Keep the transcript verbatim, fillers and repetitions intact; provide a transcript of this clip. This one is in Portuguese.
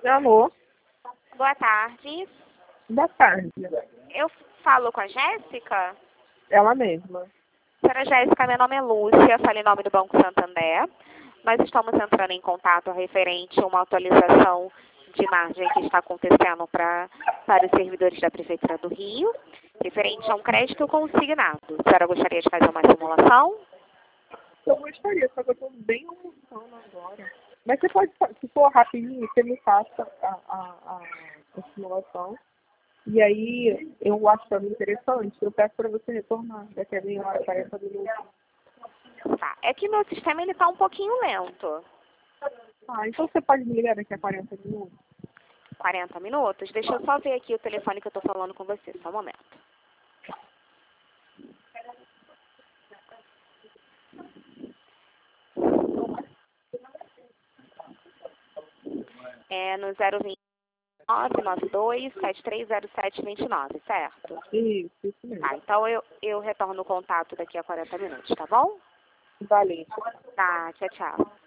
Alô, Boa tarde. boa tarde. Eu falo com a Jéssica? Ela mesma. Senhora Jéssica, meu nome é Lúcia, falo em nome do Banco Santander. Nós estamos entrando em contato referente a uma atualização de margem que está acontecendo pra, para os servidores da Prefeitura do Rio, referente a um crédito consignado. A senhora gostaria de fazer uma simulação? Eu gostaria, só que eu estou bem almoçando agora. Mas você pode, se for rapidinho, você me faça a, a, a, a simulação. E aí, eu acho que é interessante, eu peço para você retornar daqui a meia hora, quarenta minutos. Tá. É que meu sistema ele está um pouquinho lento. Ah, então você pode me ligar daqui a quarenta minutos? quarenta minutos? Deixa eu só ver aqui o telefone que eu estou falando com você, só um momento. É no zero vinte e nove, nove dois, sete três zero sete, vinte e nove, certo? Isso, isso mesmo. Tá, então eu, eu retorno o contato daqui a quarenta minutos, tá bom? Valeu. Tá, tchau, tchau.